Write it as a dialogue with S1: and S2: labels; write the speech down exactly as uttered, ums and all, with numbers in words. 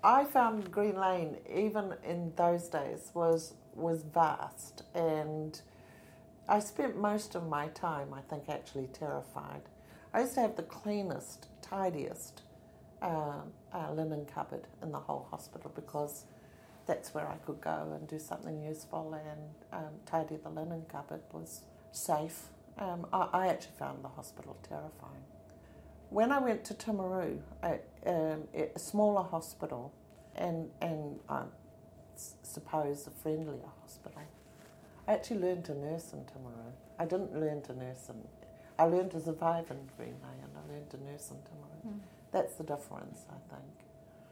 S1: I found Green Lane, even in those days, was was vast, and I spent most of my time, I think, actually terrified. I used to have the cleanest, tidiest uh, uh, linen cupboard in the whole hospital because that's where I could go and do something useful, and um, tidy the linen cupboard was safe. Um, I, I actually found the hospital terrifying. When I went to Timaru, a, um, a smaller hospital, and, and I suppose a friendlier hospital, I actually learned to nurse in Timaru. I didn't learn to nurse in, I learned to survive in Green Lane, and I learned to nurse in Timaru. Mm. That's the difference, I think.